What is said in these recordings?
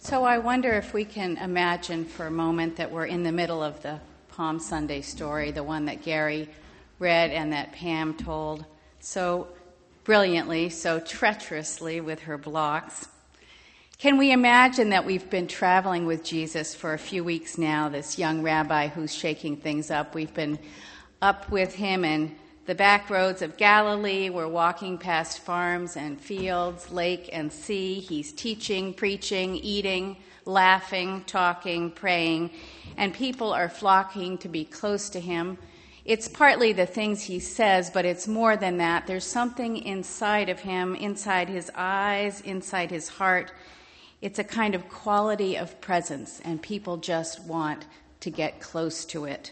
So I wonder if we can imagine for a moment that we're in the middle of the Palm Sunday story, the one that Gary read and that Pam told so brilliantly, so treacherously with her blocks. Can we imagine that we've been traveling with Jesus for a few weeks now, this young rabbi who's shaking things up? We've been up with him in the back roads of Galilee. We're walking past farms and fields, lake and sea. He's teaching, preaching, eating, laughing, talking, praying, and people are flocking to be close to him. It's partly the things he says, but it's more than that. There's something inside of him, inside his eyes, inside his heart. It's a kind of quality of presence, and people just want to get close to it.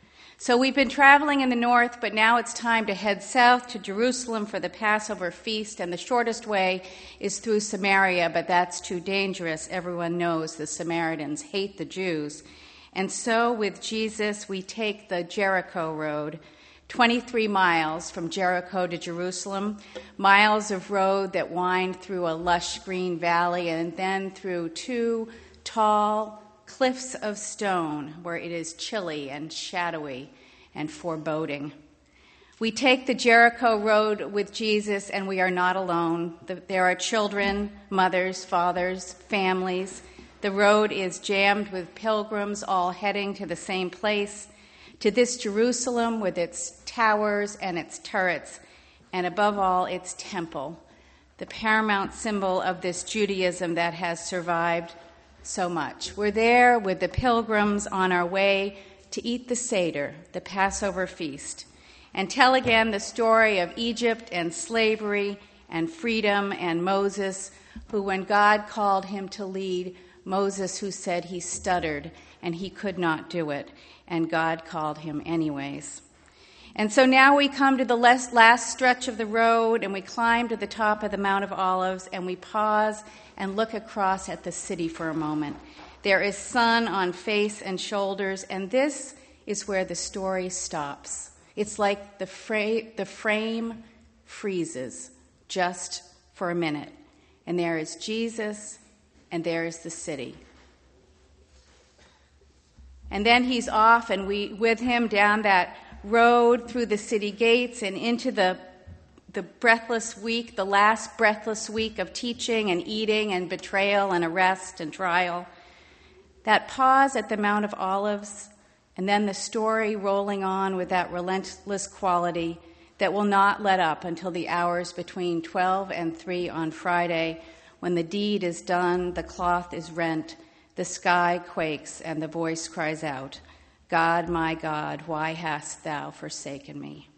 So we've been traveling in the north, but now it's time to head south to Jerusalem for the Passover feast, and the shortest way is through Samaria, but that's too dangerous. Everyone knows the Samaritans hate the Jews. And so with Jesus, we take the Jericho road, 23 miles from Jericho to Jerusalem, miles of road that wind through a lush green valley and then through two tall cliffs of stone where it is chilly and shadowy and foreboding. We take the Jericho road with Jesus, and we are not alone. There are children, mothers, fathers, families. The road is jammed with pilgrims all heading to the same place, to this Jerusalem with its towers and its turrets, and above all, its temple, the paramount symbol of this Judaism that has survived so much. We're there with the pilgrims on our way to eat the Seder, the Passover feast, and tell again the story of Egypt and slavery and freedom and Moses, who when God called him to lead, Moses who said he stuttered and he could not do it, and God called him anyways. And so now we come to the last stretch of the road, and we climb to the top of the Mount of Olives, and we pause and look across at the city for a moment. There is sun on face and shoulders, and this is where the story stops. It's like the frame freezes just for a minute, and there is Jesus, and there is the city. And then he's off, and we with him down that road through the city gates and into the breathless week, the last breathless week of teaching and eating and betrayal and arrest and trial. That pause at the Mount of Olives, and then the story rolling on with that relentless quality that will not let up until the hours between 12 and 3 on Friday, when the deed is done, the cloth is rent, the sky quakes, and the voice cries out, God, my God, why hast thou forsaken me?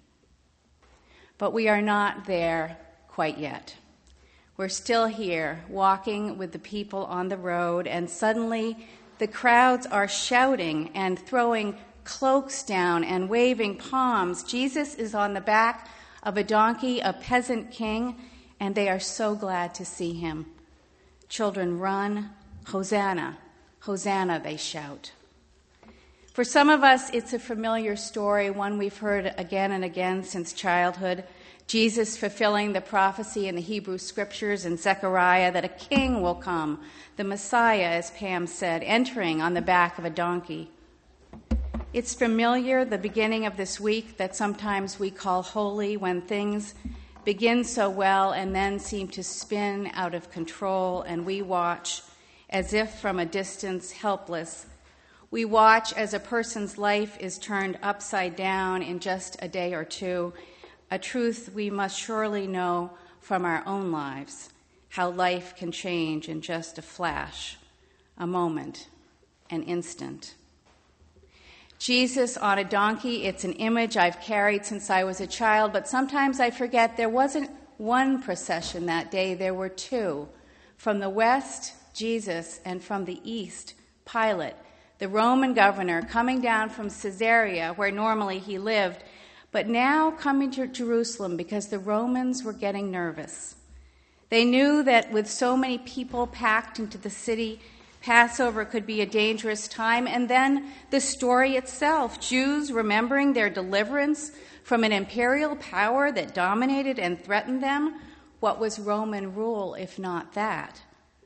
But we are not there quite yet. We're still here, walking with the people on the road, and suddenly the crowds are shouting and throwing cloaks down and waving palms. Jesus is on the back of a donkey, a peasant king, and they are so glad to see him. Children run, Hosanna, Hosanna, they shout. For some of us, it's a familiar story, one we've heard again and again since childhood. Jesus fulfilling the prophecy in the Hebrew Scriptures in Zechariah that a king will come, the Messiah, as Pam said, entering on the back of a donkey. It's familiar, the beginning of this week that sometimes we call holy, when things begin so well and then seem to spin out of control, and we watch as if from a distance, helpless. We watch as a person's life is turned upside down in just a day or two, a truth we must surely know from our own lives, how life can change in just a flash, a moment, an instant. Jesus on a donkey, it's an image I've carried since I was a child, but sometimes I forget there wasn't one procession that day, there were two. From the west, Jesus, and from the east, Pilate, the Roman governor, coming down from Caesarea, where normally he lived, but now coming to Jerusalem because the Romans were getting nervous. They knew that with so many people packed into the city, Passover could be a dangerous time. And then the story itself, Jews remembering their deliverance from an imperial power that dominated and threatened them. What was Roman rule if not that?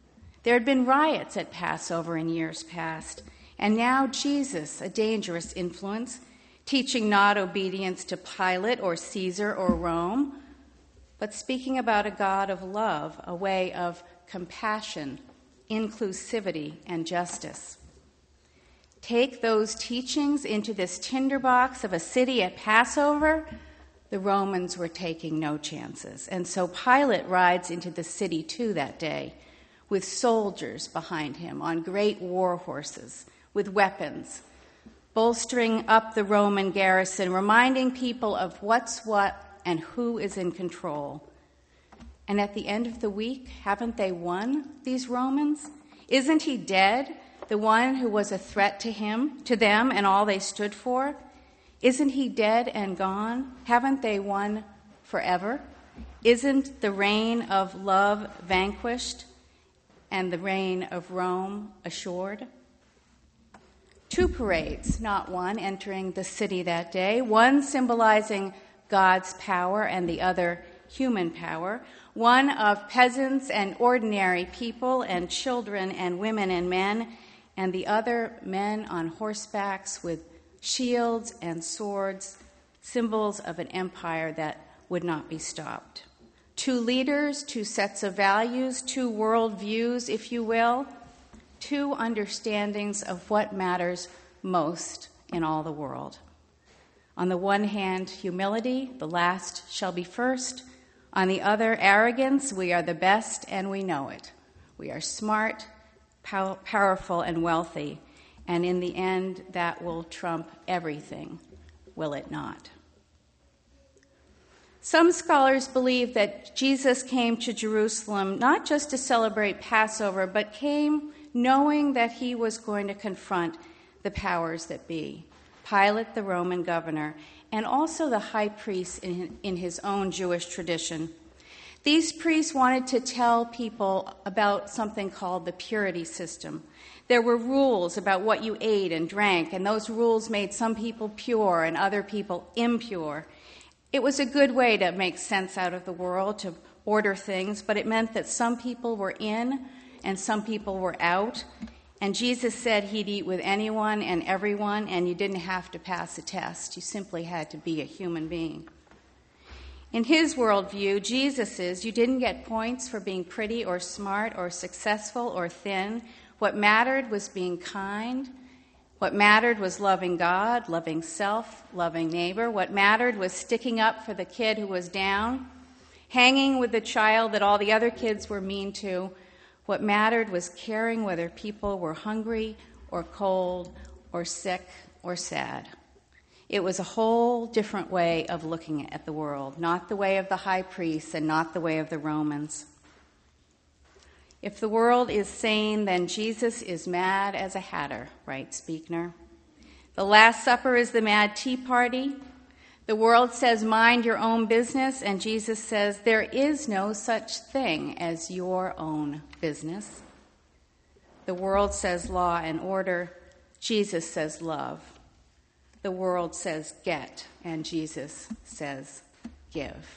There had been riots at Passover in years past, and now Jesus, a dangerous influence, teaching not obedience to Pilate or Caesar or Rome, but speaking about a God of love, a way of compassion, inclusivity, and justice. Take those teachings into this tinderbox of a city at Passover. The Romans were taking no chances. And so Pilate rides into the city too that day with soldiers behind him on great war horses with weapons, bolstering up the Roman garrison, reminding people of what's what and who is in control. And at the end of the week, haven't they won, these Romans? Isn't he dead, the one who was a threat to them and all they stood for? Isn't he dead and gone? Haven't they won forever? Isn't the reign of love vanquished and the reign of Rome assured? 2 parades, not one, entering the city that day, one symbolizing God's power and the other human power, one of peasants and ordinary people and children and women and men, and the other men on horsebacks with shields and swords, symbols of an empire that would not be stopped. 2 leaders, 2 sets of values, 2 worldviews, if you will, 2 understandings of what matters most in all the world. On the one hand, humility, the last shall be first. On the other, arrogance, we are the best and we know it. We are smart, powerful, and wealthy. And in the end, that will trump everything, will it not? Some scholars believe that Jesus came to Jerusalem not just to celebrate Passover, but came knowing that he was going to confront the powers that be, Pilate, the Roman governor, and also the high priest in his own Jewish tradition. These priests wanted to tell people about something called the purity system. There were rules about what you ate and drank, and those rules made some people pure and other people impure. It was a good way to make sense out of the world, to order things, but it meant that some people were in and some people were out. And Jesus said he'd eat with anyone and everyone, and you didn't have to pass a test. You simply had to be a human being. In his worldview, Jesus's, you didn't get points for being pretty or smart or successful or thin. What mattered was being kind. What mattered was loving God, loving self, loving neighbor. What mattered was sticking up for the kid who was down, hanging with the child that all the other kids were mean to. What mattered was caring whether people were hungry or cold or sick or sad. It was a whole different way of looking at the world, not the way of the high priests and not the way of the Romans. If the world is sane, then Jesus is mad as a hatter, writes Buechner. The Last Supper is the mad tea party. The world says, mind your own business, and Jesus says, there is no such thing as your own business. The world says law and order. Jesus says love. The world says get, and Jesus says give.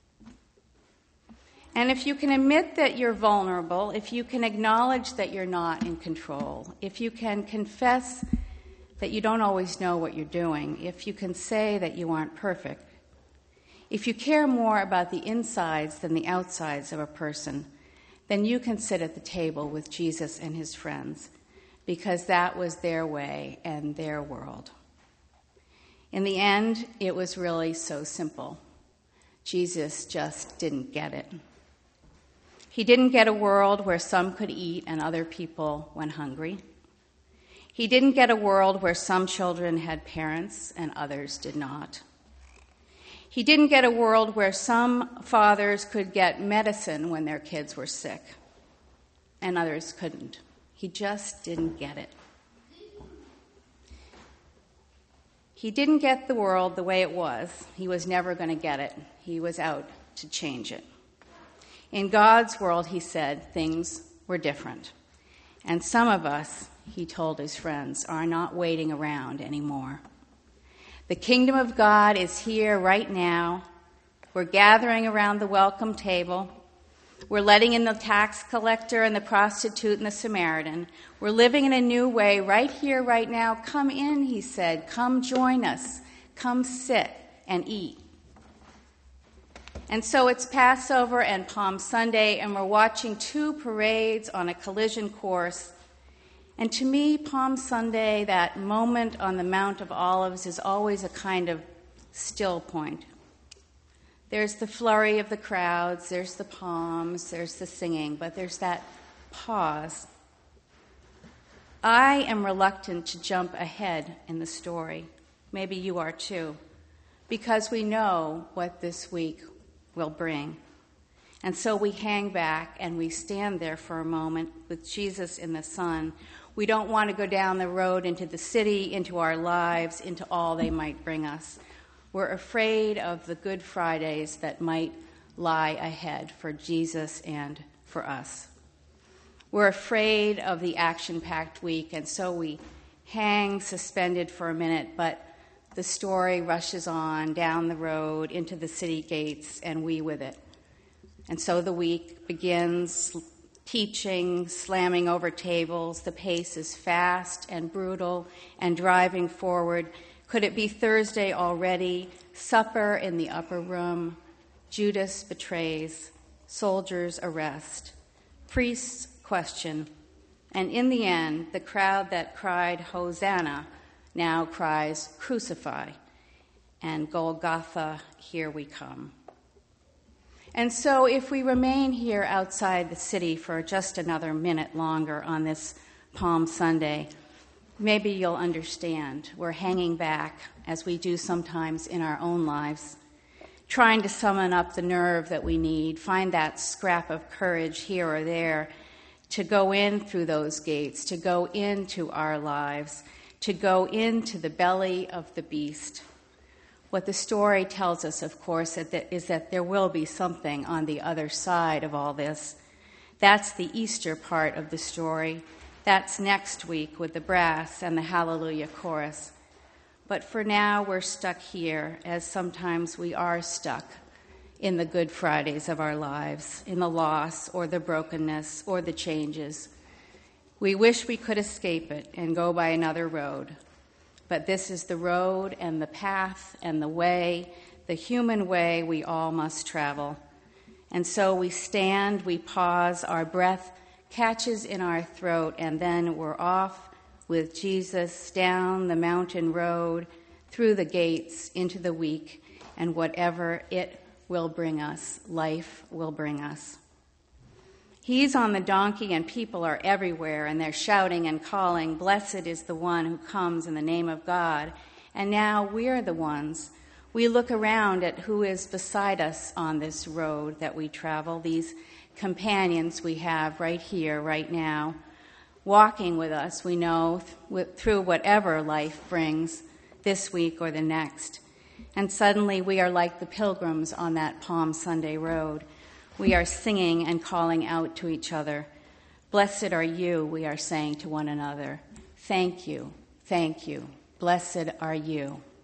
And if you can admit that you're vulnerable, if you can acknowledge that you're not in control, if you can confess that you don't always know what you're doing, if you can say that you aren't perfect, if you care more about the insides than the outsides of a person, then you can sit at the table with Jesus and his friends, because that was their way and their world. In the end, it was really so simple. Jesus just didn't get it. He didn't get a world where some could eat and other people went hungry. He didn't get a world where some children had parents and others did not. He didn't get a world where some fathers could get medicine when their kids were sick and others couldn't. He just didn't get it. He didn't get the world the way it was. He was never going to get it. He was out to change it. In God's world, he said, things were different. And some of us, he told his friends, are not waiting around anymore. The kingdom of God is here right now. We're gathering around the welcome table. We're letting in the tax collector and the prostitute and the Samaritan. We're living in a new way right here, right now. Come in, he said. Come join us. Come sit and eat. And so it's Passover and Palm Sunday, and we're watching two parades on a collision course. And to me, Palm Sunday, that moment on the Mount of Olives, is always a kind of still point. There's the flurry of the crowds, there's the palms, there's the singing, but there's that pause. I am reluctant to jump ahead in the story. Maybe you are too, because we know what this week will bring. And so we hang back and we stand there for a moment with Jesus in the sun. We don't want to go down the road into the city, into our lives, into all they might bring us. We're afraid of the Good Fridays that might lie ahead for Jesus and for us. We're afraid of the action-packed week, and so we hang suspended for a minute, but the story rushes on down the road into the city gates, and we with it. And so the week begins, teaching, slamming over tables. The pace is fast and brutal and driving forward. Could it be Thursday already? Supper in the upper room. Judas betrays. Soldiers arrest. Priests question. And in the end, the crowd that cried Hosanna now cries crucify. And Golgotha, here we come. And so if we remain here outside the city for just another minute longer on this Palm Sunday, maybe you'll understand. We're hanging back, as we do sometimes in our own lives, trying to summon up the nerve that we need, find that scrap of courage here or there to go in through those gates, to go into our lives, to go into the belly of the beast. What the story tells us, of course, is that there will be something on the other side of all this. That's the Easter part of the story. That's next week with the brass and the Hallelujah chorus. But for now, we're stuck here, as sometimes we are stuck in the Good Fridays of our lives, in the loss or the brokenness or the changes. We wish we could escape it and go by another road. But this is the road and the path and the way, the human way we all must travel. And so we stand, we pause, our breath catches in our throat, and then we're off with Jesus down the mountain road, through the gates, into the week, and whatever it will bring us, life will bring us. He's on the donkey, and people are everywhere, and they're shouting and calling, "Blessed is the one who comes in the name of God." And now we're the ones. We look around at who is beside us on this road that we travel, these companions we have right here, right now, walking with us, we know, through whatever life brings this week or the next. And suddenly we are like the pilgrims on that Palm Sunday road. We are singing and calling out to each other. Blessed are you, we are saying to one another. Thank you, blessed are you.